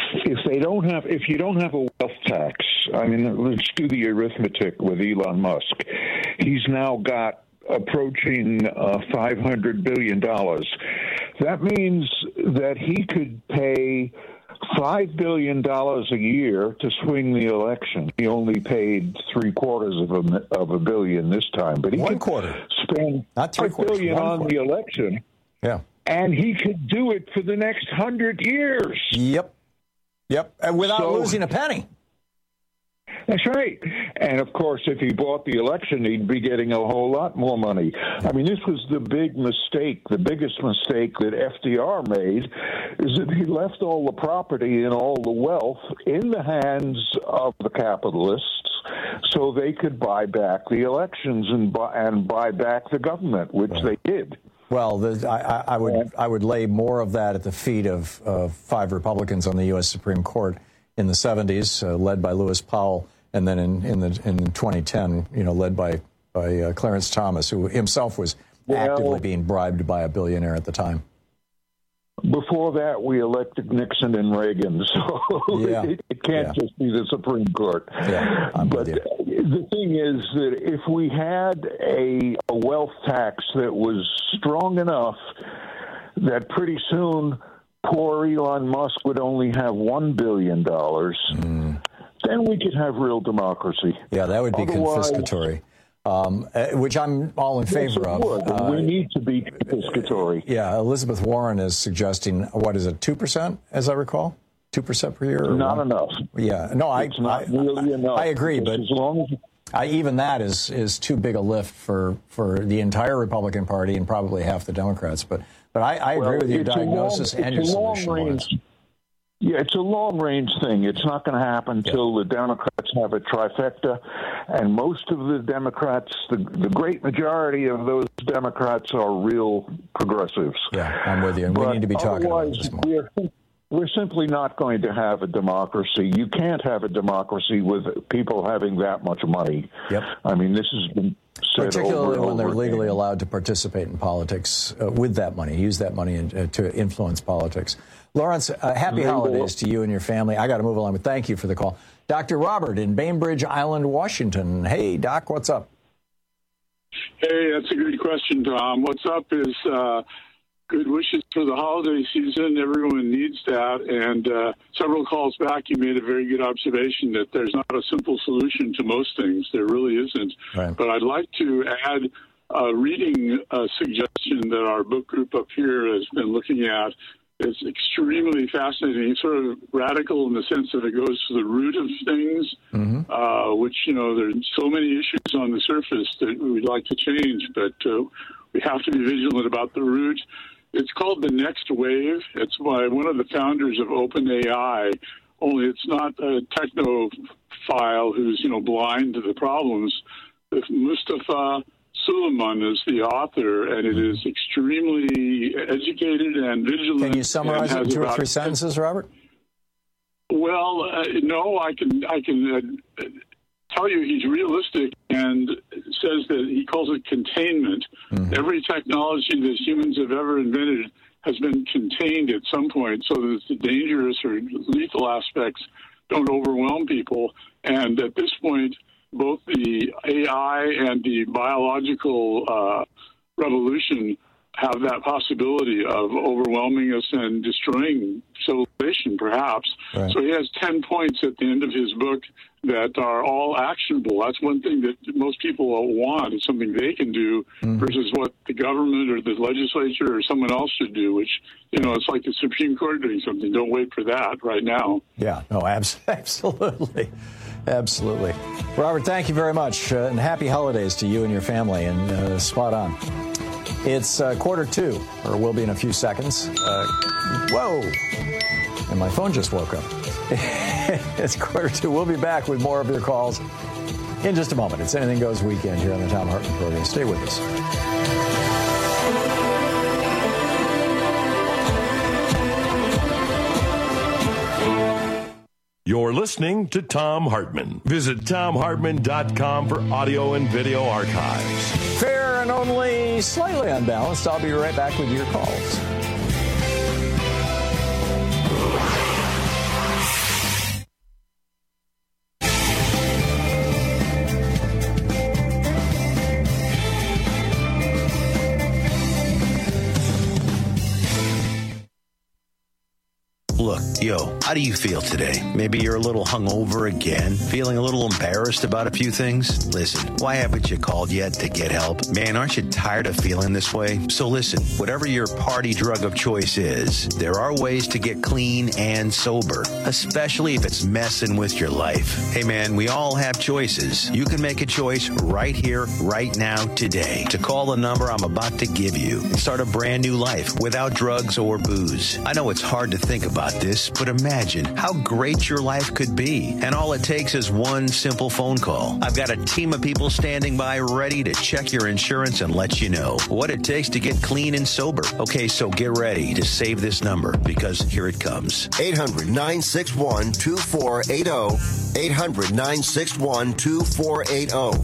if you don't have a wealth tax, I mean, let's do the arithmetic with Elon Musk. He's now got approaching $500 billion. That means that he could pay $5 billion a year to swing the election. He only paid $750 million this time, but he could spend $5 billion on the election. Yeah, and he could do it for the next 100 years. Yep, and without losing a penny. That's right. And, of course, if he bought the election, he'd be getting a whole lot more money. I mean, this was the big mistake, the biggest mistake that FDR made, is that he left all the property and all the wealth in the hands of the capitalists so they could buy back the elections and buy back the government, which they did. Well, I would lay more of that at the feet of 5 Republicans on the U.S. Supreme Court in the 70s, led by Lewis Powell, and then in 2010, led by Clarence Thomas, who himself was actively being bribed by a billionaire at the time. Before that, we elected Nixon and Reagan, so it can't just be the Supreme Court. Yeah, but the thing is that if we had a wealth tax that was strong enough that pretty soon poor Elon Musk would only have $1 billion, then we could have real democracy. Yeah, that would be confiscatory. Which I'm all in favor of. We need to be confiscatory. Yeah, Elizabeth Warren is suggesting, what is it, 2%, as I recall? 2% per year? Not enough. Yeah, no, it's not really enough. I agree, but as long as even that is too big a lift for the entire Republican Party and probably half the Democrats. But I agree with your diagnosis and your solution. Yeah, it's a long-range thing. It's not going to happen until the Democrats have a trifecta, and most of the Democrats, the great majority of those Democrats are real progressives. Yeah, I'm with you. And we need to be talking about this more. We're simply not going to have a democracy. You can't have a democracy with people having that much money. Yep. I mean, this has been said particularly over when they're legally allowed to participate in politics with that money, use that money to influence politics. Lawrence, happy holidays to you and your family. I got to move along, but thank you for the call. Dr. Robert in Bainbridge Island, Washington. Hey, Doc, what's up? Hey, that's a good question, Tom. What's up is good wishes for the holiday season. Everyone needs that. And several calls back, you made a very good observation that there's not a simple solution to most things. There really isn't. Right. But I'd like to add a reading suggestion that our book group up here has been looking at. It's extremely fascinating. It's sort of radical in the sense that it goes to the root of things, which, there's so many issues on the surface that we'd like to change, but we have to be vigilant about the root. It's called The Next Wave. It's by one of the founders of OpenAI, only it's not a technophile who's, blind to the problems. Mustafa Suleiman is the author, and it is extremely educated and vigilant. Can you summarize it in 2 or 3 sentences, Robert? Well, no, I can tell you he's realistic and says that he calls it containment. Every technology that humans have ever invented has been contained at some point so that the dangerous or lethal aspects don't overwhelm people. And at this point, both the AI and the biological revolution have that possibility of overwhelming us and destroying civilization, perhaps. Right. So he has 10 points at the end of his book that are all actionable. That's one thing that most people want, is something they can do versus what the government or the legislature or someone else should do, which, it's like the Supreme Court doing something. Don't wait for that right now. Yeah, no, absolutely. Absolutely. Robert, thank you very much, and happy holidays to you and your family, and spot on. It's 1:45, or will be in a few seconds. Whoa! And my phone just woke up. It's 1:45. We'll be back with more of your calls in just a moment. It's Anything Goes Weekend here on the Thom Hartmann Program. Stay with us. You're listening to Thom Hartmann. Visit ThomHartmann.com for audio and video archives. Fair and only slightly unbalanced. I'll be right back with your calls. Look, how do you feel today? Maybe you're a little hungover again, feeling a little embarrassed about a few things? Listen, why haven't you called yet to get help? Man, aren't you tired of feeling this way? So listen, whatever your party drug of choice is, there are ways to get clean and sober, especially if it's messing with your life. Hey man, we all have choices. You can make a choice right here, right now, today, to call the number I'm about to give you and start a brand new life without drugs or booze. I know it's hard to think about this, but imagine how great your life could be. And all it takes is one simple phone call. I've got a team of people standing by ready to check your insurance and let you know what it takes to get clean and sober. Okay, so get ready to save this number, because here it comes. 800-961-2480. 800-961-2480.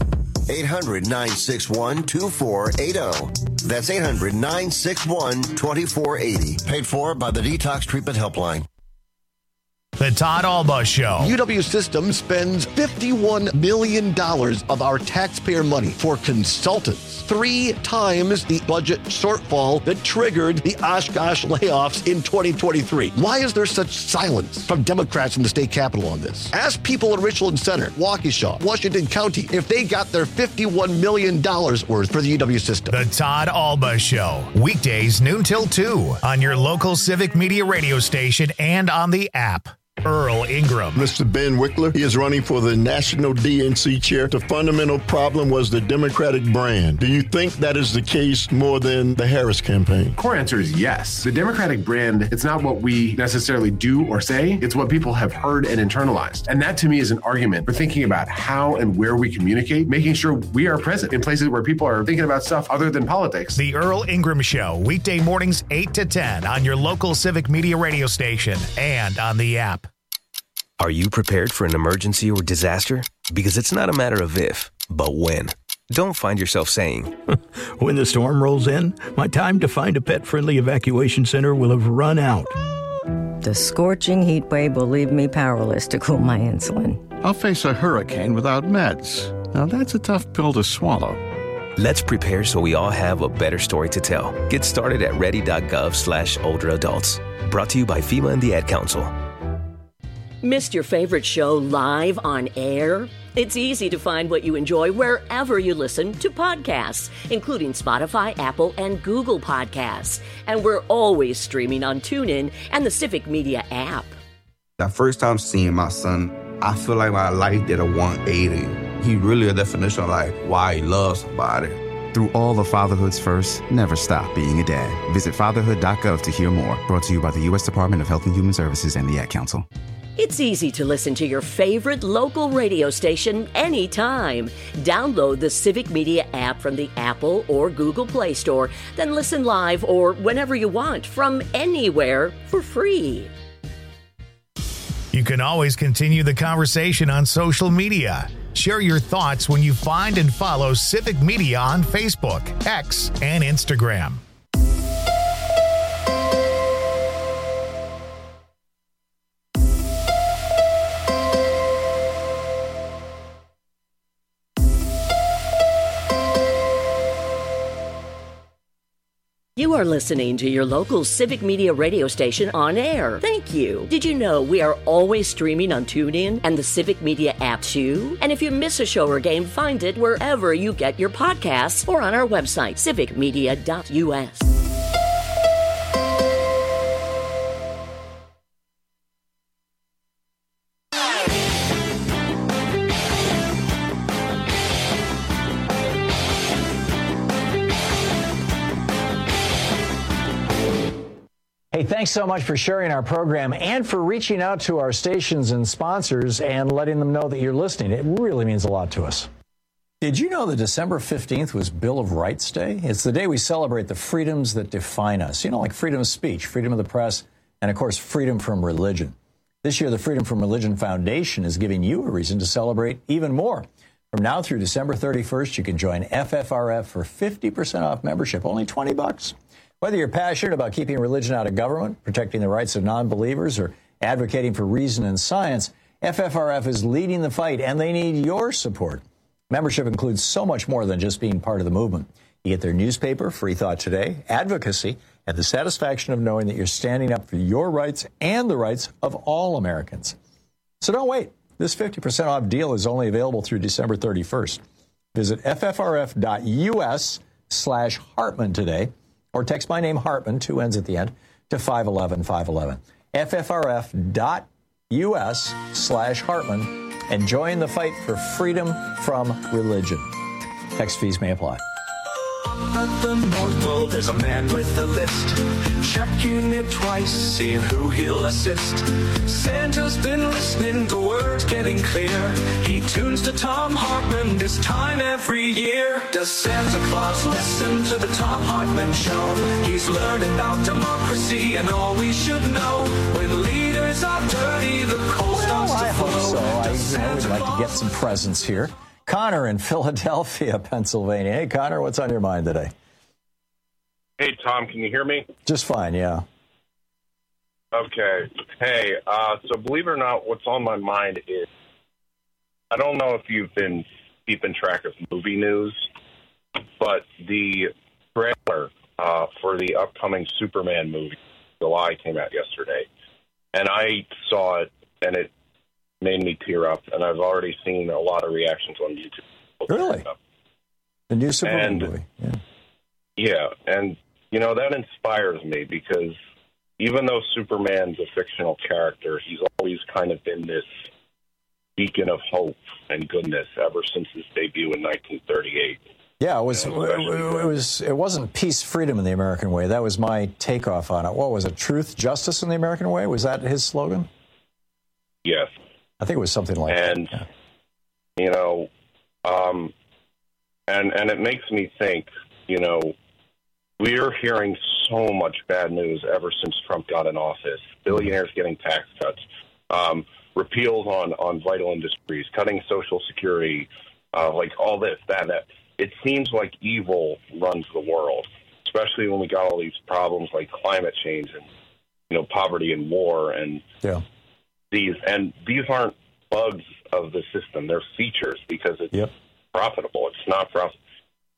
800-961-2480. That's 800-961-2480. Paid for by the Detox Treatment Helpline. The Todd Alba Show. UW System spends $51 million of our taxpayer money for consultants, 3 times the budget shortfall that triggered the Oshkosh layoffs in 2023. Why is there such silence from Democrats in the state capitol on this? Ask people in Richland Center, Waukesha, Washington County, if they got their $51 million worth for the UW System. The Todd Alba Show. Weekdays noon till 2 on your local Civic Media radio station and on the app. Earl Ingram. Mr. Ben Wickler, he is running for the national DNC chair. The fundamental problem was the Democratic brand. Do you think that is the case more than the Harris campaign? Core answer is yes. The Democratic brand, it's not what we necessarily do or say, it's what people have heard and internalized. And that to me is an argument for thinking about how and where we communicate, making sure we are present in places where people are thinking about stuff other than politics. The Earl Ingram Show, weekday mornings 8 to 10 on your local Civic Media radio station and on the app. Are you prepared for an emergency or disaster? Because it's not a matter of if, but when. Don't find yourself saying, when the storm rolls in, my time to find a pet-friendly evacuation center will have run out. The scorching heat wave will leave me powerless to cool my insulin. I'll face a hurricane without meds. Now that's a tough pill to swallow. Let's prepare so we all have a better story to tell. Get started at ready.gov/older adults. Brought to you by FEMA and the Ad Council. Missed your favorite show live on air? It's easy to find what you enjoy wherever you listen to podcasts, including Spotify, Apple, and Google Podcasts. And we're always streaming on TuneIn and the Civic Media app. The first time seeing my son, I feel like my life did a 180. He really a definition of like why he loves somebody. Through all of fatherhood's first, never stop being a dad. Visit fatherhood.gov to hear more. Brought to you by the U.S. Department of Health and Human Services and the Ad Council. It's easy to listen to your favorite local radio station anytime. Download the Civic Media app from the Apple or Google Play Store, then listen live or whenever you want from anywhere for free. You can always continue the conversation on social media. Share your thoughts when you find and follow Civic Media on Facebook, X, and Instagram. You are listening to your local Civic Media radio station on air. Thank you. Did you know we are always streaming on TuneIn and the Civic Media app too? And if you miss a show or game, find it wherever you get your podcasts or on our website, civicmedia.us. Hey, thanks so much for sharing our program and for reaching out to our stations and sponsors and letting them know that you're listening. It really means a lot to us. Did you know that December 15th was Bill of Rights Day? It's the day we celebrate the freedoms that define us. You know, like freedom of speech, freedom of the press, and, of course, freedom from religion. This year, the Freedom from Religion Foundation is giving you a reason to celebrate even more. From now through December 31st, you can join FFRF for 50% off membership, only $20. Whether you're passionate about keeping religion out of government, protecting the rights of non-believers, or advocating for reason and science, FFRF is leading the fight, and they need your support. Membership includes so much more than just being part of the movement. You get their newspaper, Free Thought Today, advocacy, and the satisfaction of knowing that you're standing up for your rights and the rights of all Americans. So don't wait. This 50% off deal is only available through December 31st. Visit ffrf.us/Hartman today, or text my name, Hartman, 2 N's at the end, to 511-511. ffrf.us/Hartman, and join the fight for freedom from religion. Text fees may apply. At the North Pole, there's a man with a list, checking it twice, seeing who he'll assist. Santa's been listening, the word's getting clear. He tunes to Thom Hartmann this time every year. Does Santa Claus listen to the Thom Hartmann Show? He's learning about democracy and all we should know. When leaders are dirty, the coal starts to flow. I hope so. I would like to get some presents here. Connor in Philadelphia, Pennsylvania. Hey, Connor, what's on your mind today? Hey, Tom, can you hear me? Just fine, yeah. Okay. Hey, so believe it or not, what's on my mind is, I don't know if you've been keeping track of movie news, but the trailer for the upcoming Superman movie, July, came out yesterday. And I saw it, and it made me tear up, and I've already seen a lot of reactions on YouTube. Really? The new Superman movie. Yeah. Yeah, and, you know, that inspires me because even though Superman's a fictional character, he's always kind of been this beacon of hope and goodness ever since his debut in 1938. Yeah, it wasn't peace, freedom in the American way. That was my takeoff on it. What was it? Truth, justice in the American way? Was that his slogan? Yes. I think it was something like that. And, you know, and it makes me think, you know, we're hearing so much bad news ever since Trump got in office. Billionaires getting tax cuts, repeals on vital industries, cutting Social Security, like all this, that. It seems like evil runs the world, especially when we got all these problems like climate change and, you know, poverty and war and these aren't bugs of the system. They're features because it's profitable. It's not for us.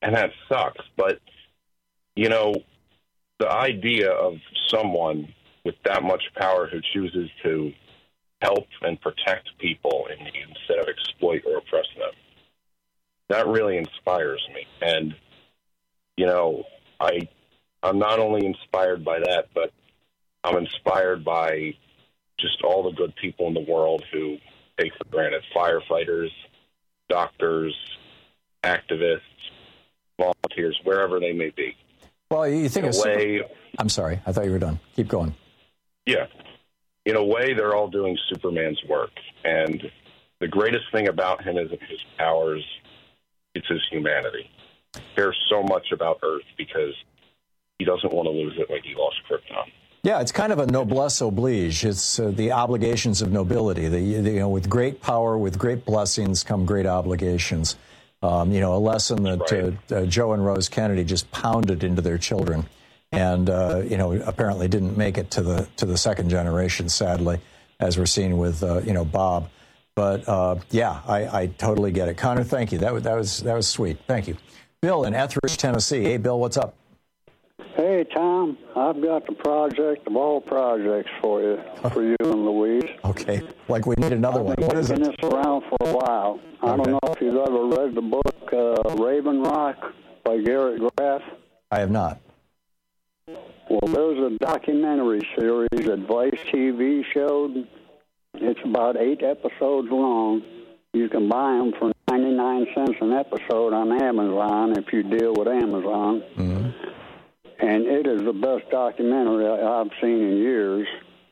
and that sucks. But, you know, the idea of someone with that much power who chooses to help and protect people in need instead of exploit or oppress them, that really inspires me. And, you know, I'm not only inspired by that, but I'm inspired by just all the good people in the world who take for granted. Firefighters, doctors, activists, volunteers, wherever they may be. Well, you think in a way, I'm sorry, I thought you were done. Keep going. Yeah. In a way, they're all doing Superman's work. And the greatest thing about him isn't his powers, it's his humanity. He cares so much about Earth because he doesn't want to lose it like he lost Krypton. Yeah, it's kind of a noblesse oblige. It's the obligations of nobility. You know, with great power, with great blessings come great obligations. You know, a lesson that Joe and Rose Kennedy just pounded into their children, and you know, apparently didn't make it to the second generation, sadly, as we're seeing with you know, Bob. But yeah, I totally get it. Connor, thank you. That was sweet. Thank you. Bill in Etheridge, Tennessee. Hey, Bill, what's up? Hey, Tom, I've got the project of all projects for you and Louise. Okay, like we need another one. What is it? I've been this around for a while. I don't know if you've ever read the book Raven Rock by Garrett Graff. I have not. Well, there's a documentary series that Vice TV showed. It's about 8 episodes long. You can buy them for 99 cents an episode on Amazon if you deal with Amazon. Mm-hmm. And it is the best documentary I've seen in years.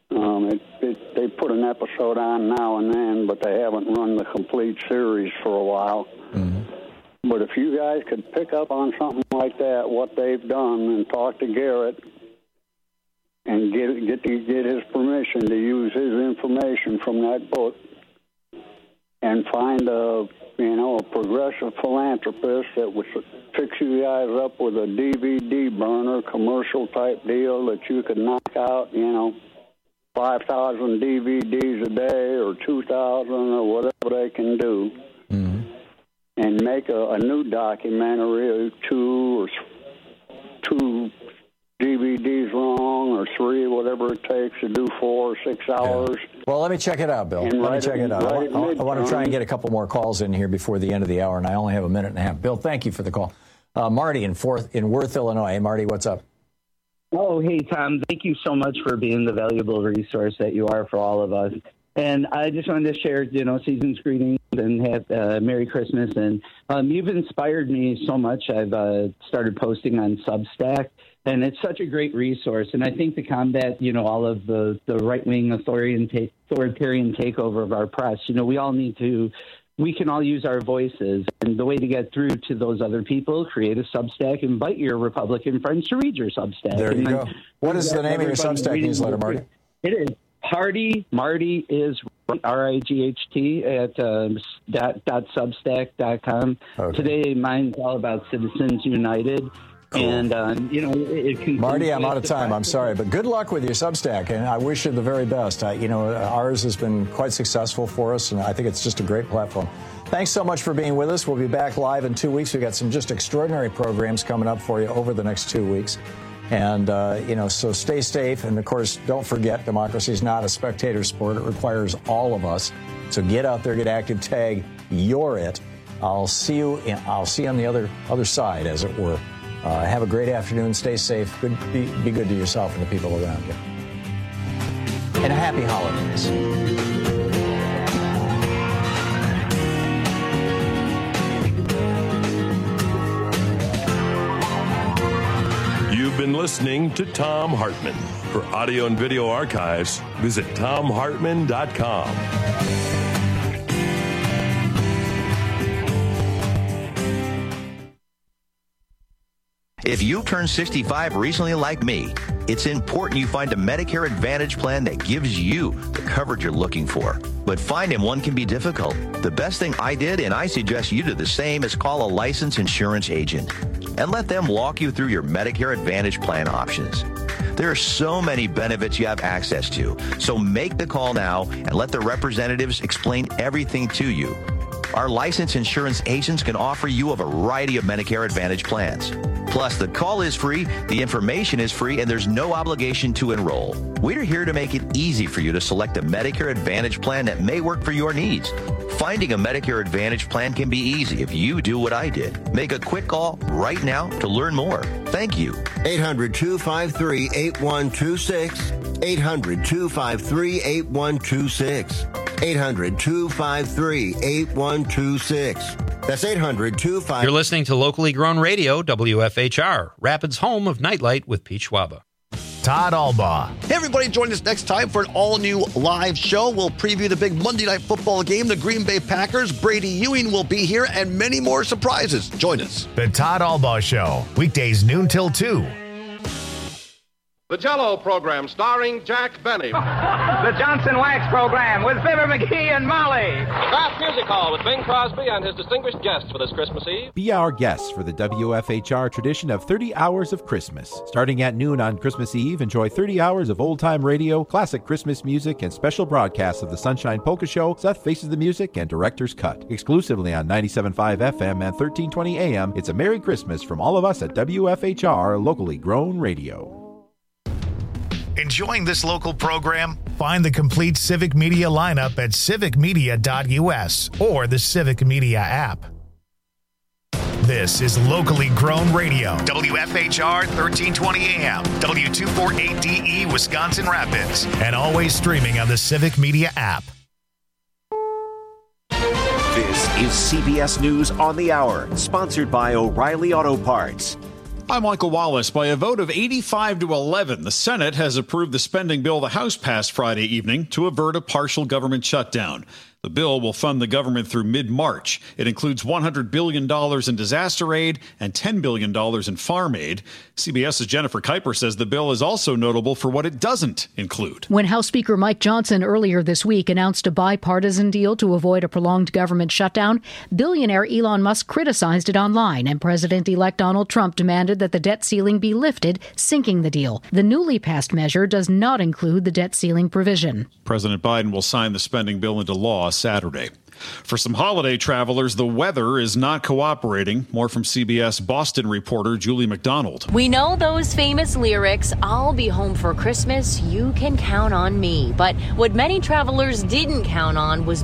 They put an episode on now and then, but they haven't run the complete series for a while. Mm-hmm. But if you guys could pick up on something like that, what they've done, and talk to Garrett and get his permission to use his information from that book, and find a progressive philanthropist that would fix you guys up with a DVD burner, commercial type deal that you could knock out, 5,000 DVDs a day or 2,000 or whatever they can do, mm-hmm. and make a new documentary, two DVDs long or 3, whatever it takes to do 4 or 6 hours. Yeah. Well, let me check it out, Bill. Let me check it out. I want to try and get a couple more calls in here before the end of the hour, and I only have a minute and a half. Bill, thank you for the call. Marty in Worth, Illinois. Hey, Marty, what's up? Oh, hey, Tom. Thank you so much for being the valuable resource that you are for all of us. And I just wanted to share, season's greetings and have Merry Christmas. And you've inspired me so much. I've started posting on Substack, and it's such a great resource. And I think to combat, all of the right-wing authoritarian takeover of our press, we can all use our voices. And the way to get through to those other people, create a Substack, invite your Republican friends to read your Substack. There you go. What is the name of your Substack newsletter, Marty? It is Party Marty is RIGHT at .substack.com. Okay. Today, mine's all about Citizens United. Cool. And, Marty, I'm out of time. I'm sorry. But good luck with your Substack, and I wish you the very best. Ours has been quite successful for us, and I think it's just a great platform. Thanks so much for being with us. We'll be back live in 2 weeks. We've got some just extraordinary programs coming up for you over the next 2 weeks. And, so stay safe. And, of course, don't forget, democracy is not a spectator sport. It requires all of us. So get out there, get active, tag, you're it. I'll see you on the other side, as it were. Have a great afternoon. Stay safe. Be good to yourself and the people around you. And happy holidays. You've been listening to Thom Hartmann. For audio and video archives, visit ThomHartmann.com. If you turned 65 recently like me, it's important you find a Medicare Advantage plan that gives you the coverage you're looking for. But finding one can be difficult. The best thing I did, and I suggest you do the same, is call a licensed insurance agent and let them walk you through your Medicare Advantage plan options. There are so many benefits you have access to, so make the call now and let the representatives explain everything to you. Our licensed insurance agents can offer you a variety of Medicare Advantage plans. Plus, the call is free, the information is free, and there's no obligation to enroll. We're here to make it easy for you to select a Medicare Advantage plan that may work for your needs. Finding a Medicare Advantage plan can be easy if you do what I did. Make a quick call right now to learn more. Thank you. 800-253-8126. 800-253-8126. 800-253-8126. That's 800-253. You're listening to Locally Grown Radio, WFHR, Rapids' home of Nightlight with Pete Schwaba. Todd Albaugh. Hey, everybody, join us next time for an all-new live show. We'll preview the big Monday Night Football game, the Green Bay Packers. Brady Ewing will be here, and many more surprises. Join us. The Todd Albaugh Show, weekdays noon till 2. The Jell-O program starring Jack Benny. The Johnson Wax program with Fibber McGee and Molly. Kraft Music Hall with Bing Crosby and his distinguished guests for this Christmas Eve. Be our guests for the WFHR tradition of 30 hours of Christmas. Starting at noon on Christmas Eve, enjoy 30 hours of old-time radio, classic Christmas music, and special broadcasts of the Sunshine Polka Show, Seth Faces the Music, and Director's Cut. Exclusively on 97.5 FM and 1320 AM, it's a Merry Christmas from all of us at WFHR, locally grown radio. Enjoying this local program? Find the complete Civic Media lineup at civicmedia.us or the Civic Media app. This is Locally Grown Radio, WFHR 1320 AM, W248DE, Wisconsin Rapids, and always streaming on the Civic Media app. This is CBS News on the Hour, sponsored by O'Reilly Auto Parts. I'm Michael Wallace. By a vote of 85-11, the Senate has approved the spending bill the House passed Friday evening to avert a partial government shutdown. The bill will fund the government through mid-March. It includes $100 billion in disaster aid and $10 billion in farm aid. CBS's Jennifer Kuiper says the bill is also notable for what it doesn't include. When House Speaker Mike Johnson earlier this week announced a bipartisan deal to avoid a prolonged government shutdown, billionaire Elon Musk criticized it online, and President-elect Donald Trump demanded that the debt ceiling be lifted, sinking the deal. The newly passed measure does not include the debt ceiling provision. President Biden will sign the spending bill into law Saturday. For some holiday travelers, the weather is not cooperating. More from CBS Boston reporter Julie McDonald. We know those famous lyrics, "I'll be home for Christmas, you can count on me." But what many travelers didn't count on was